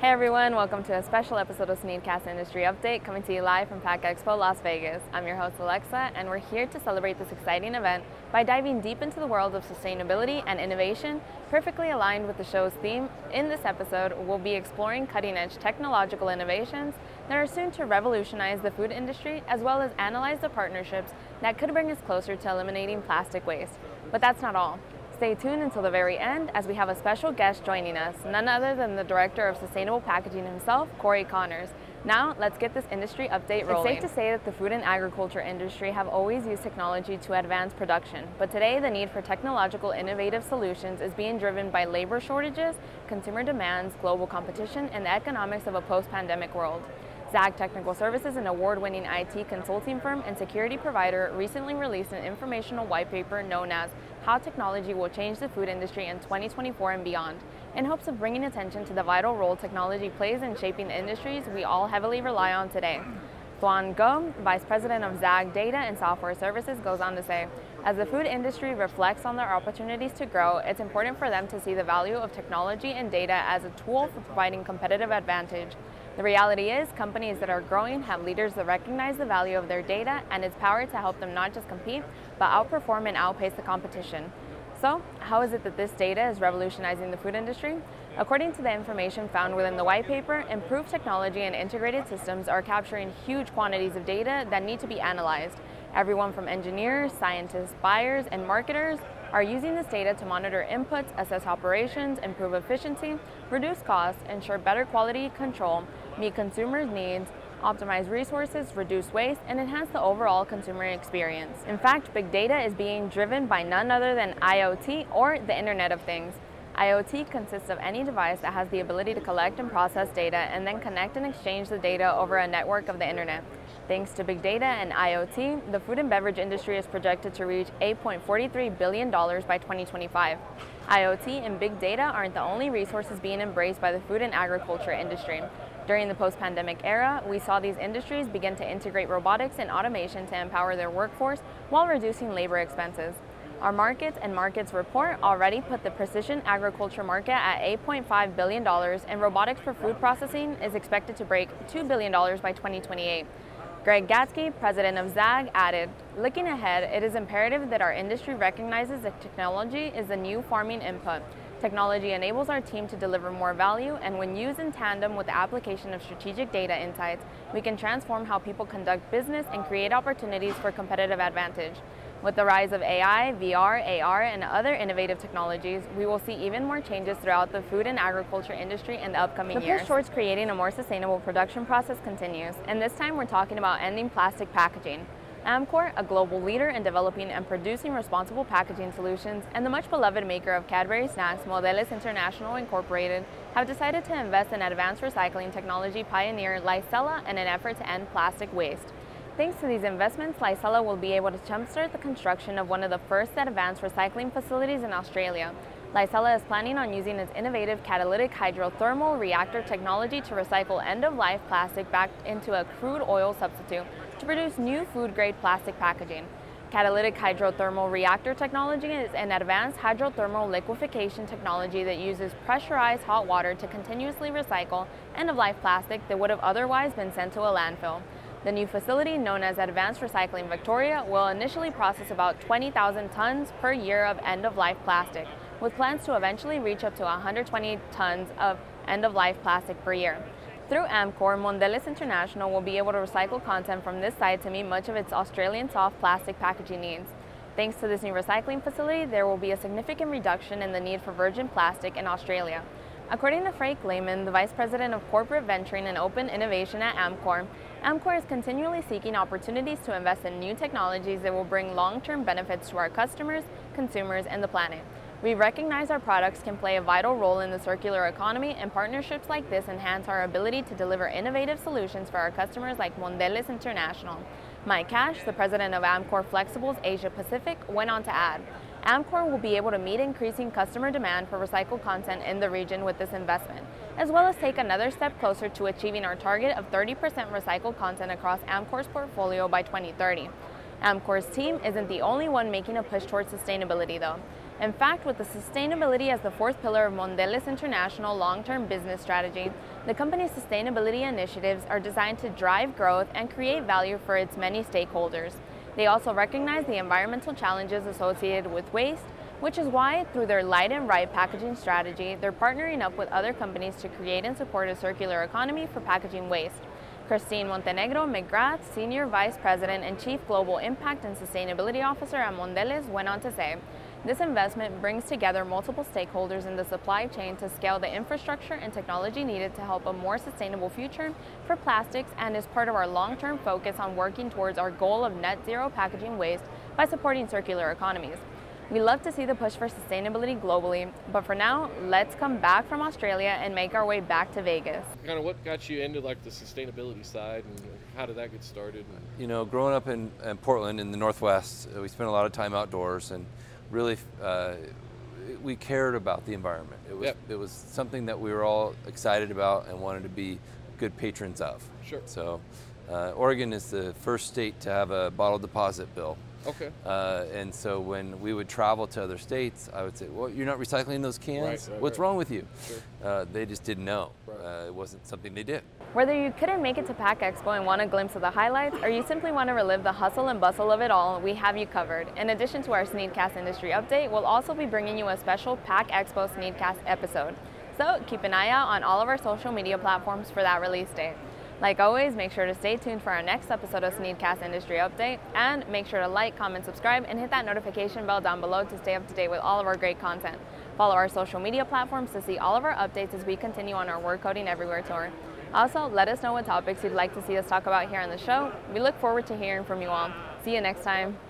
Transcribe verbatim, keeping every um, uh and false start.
Hey everyone, welcome to a special episode of Sneedcast Industry Update, coming to you live from Pack Expo Las Vegas. I'm your host Alexa, and we're here to celebrate this exciting event by diving deep into the world of sustainability and innovation, perfectly aligned with the show's theme. In this episode, we'll be exploring cutting-edge technological innovations that are soon to revolutionize the food industry, as well as analyze the partnerships that could bring us closer to eliminating plastic waste. But that's not all. Stay tuned until the very end as we have a special guest joining us, none other than the Director of Sustainable Packaging himself, Corey Connors. Now, let's get this industry update rolling. It's safe to say that the food and agriculture industry have always used technology to advance production, but today the need for technological innovative solutions is being driven by labor shortages, consumer demands, global competition, and the economics of a post-pandemic world. Zag Technical Services, an award-winning I T consulting firm and security provider, recently released an informational white paper known as How Technology Will Change the Food Industry in twenty twenty-four and Beyond, in hopes of bringing attention to the vital role technology plays in shaping the industries we all heavily rely on today. Thuan Ngo, Vice President of Zag Data and Software Services, goes on to say, as the food industry reflects on their opportunities to grow, it's important for them to see the value of technology and data as a tool for providing competitive advantage. The reality is, companies that are growing have leaders that recognize the value of their data and its power to help them not just compete, but outperform and outpace the competition. So, how is it that this data is revolutionizing the food industry? According to the information found within the white paper, improved technology and integrated systems are capturing huge quantities of data that need to be analyzed. Everyone from engineers, scientists, buyers, and marketers are using this data to monitor inputs, assess operations, improve efficiency, reduce costs, ensure better quality control, meet consumers' needs, optimize resources, reduce waste, and enhance the overall consumer experience. In fact, big data is being driven by none other than I O T, or the Internet of Things. I O T consists of any device that has the ability to collect and process data and then connect and exchange the data over a network of the internet. Thanks to big data and I O T, the food and beverage industry is projected to reach eight point four three billion dollars by twenty twenty-five. I O T and big data aren't the only resources being embraced by the food and agriculture industry. During the post-pandemic era, we saw these industries begin to integrate robotics and automation to empower their workforce while reducing labor expenses. Our Markets and Markets report already put the precision agriculture market at eight point five billion dollars, and robotics for food processing is expected to break two billion dollars by twenty twenty-eight. Greg Gatzke, president of Zag, added, looking ahead, it is imperative that our industry recognizes that technology is the new farming input. Technology enables our team to deliver more value, and when used in tandem with the application of strategic data insights, we can transform how people conduct business and create opportunities for competitive advantage. With the rise of A I, V R, A R, and other innovative technologies, we will see even more changes throughout the food and agriculture industry in the upcoming years. The push towards creating a more sustainable production process continues, and this time we're talking about ending plastic packaging. Amcor, a global leader in developing and producing responsible packaging solutions, and the much beloved maker of Cadbury snacks, Modeles International Incorporated, have decided to invest in advanced recycling technology pioneer Licella in an effort to end plastic waste. Thanks to these investments, Licella will be able to jumpstart the construction of one of the first advanced recycling facilities in Australia. Licella is planning on using its innovative catalytic hydrothermal reactor technology to recycle end-of-life plastic back into a crude oil substitute to produce new food-grade plastic packaging. Catalytic hydrothermal reactor technology is an advanced hydrothermal liquefaction technology that uses pressurized hot water to continuously recycle end-of-life plastic that would have otherwise been sent to a landfill. The new facility, known as Advanced Recycling Victoria, will initially process about twenty thousand tons per year of end-of-life plastic, with plans to eventually reach up to one hundred twenty tons of end-of-life plastic per year. Through Amcor, Mondelez International will be able to recycle content from this site to meet much of its Australian soft plastic packaging needs. Thanks to this new recycling facility, there will be a significant reduction in the need for virgin plastic in Australia. According to Frank Lehman, the Vice President of Corporate Venturing and Open Innovation at Amcor, Amcor is continually seeking opportunities to invest in new technologies that will bring long-term benefits to our customers, consumers, and the planet. We recognize our products can play a vital role in the circular economy, and partnerships like this enhance our ability to deliver innovative solutions for our customers like Mondelez International. Mike Cash, the president of Amcor Flexibles Asia Pacific, went on to add, Amcor will be able to meet increasing customer demand for recycled content in the region with this investment, as well as take another step closer to achieving our target of thirty percent recycled content across Amcor's portfolio by twenty thirty. Amcor's team isn't the only one making a push towards sustainability, though. In fact, with the sustainability as the fourth pillar of Mondelez International long-term business strategy, the company's sustainability initiatives are designed to drive growth and create value for its many stakeholders. They also recognize the environmental challenges associated with waste, which is why, through their Light and Right packaging strategy, they're partnering up with other companies to create and support a circular economy for packaging waste. Christine Montenegro McGrath, Senior Vice President and Chief Global Impact and Sustainability Officer at Mondelez, went on to say, "This investment brings together multiple stakeholders in the supply chain to scale the infrastructure and technology needed to help a more sustainable future for plastics and is part of our long-term focus on working towards our goal of net zero packaging waste by supporting circular economies." We love to see the push for sustainability globally, but for now, let's come back from Australia and make our way back to Vegas. Kind of what got you into like the sustainability side, and how did that get started? You know, growing up in, in Portland in the Northwest, we spent a lot of time outdoors, and really uh, we cared about the environment. It was Yep. it was something that we were all excited about and wanted to be good patrons of. Sure. So uh, Oregon is the first state to have a bottle deposit bill. Okay. Uh, and so when we would travel to other states, I would say, well, you're not recycling those cans? Right, right, What's right. wrong with you? Sure. Uh, they just didn't know. Right. Uh, it wasn't something they did. Whether you couldn't make it to Pack Expo and want a glimpse of the highlights, or you simply want to relive the hustle and bustle of it all, we have you covered. In addition to our Sneedcast Industry Update, we'll also be bringing you a special Pack Expo Sneedcast episode. So keep an eye out on all of our social media platforms for that release date. Like always, make sure to stay tuned for our next episode of Sneedcast Industry Update, and make sure to like, comment, subscribe, and hit that notification bell down below to stay up to date with all of our great content. Follow our social media platforms to see all of our updates as we continue on our We're Coding Everywhere tour. Also, let us know what topics you'd like to see us talk about here on the show. We look forward to hearing from you all. See you next time.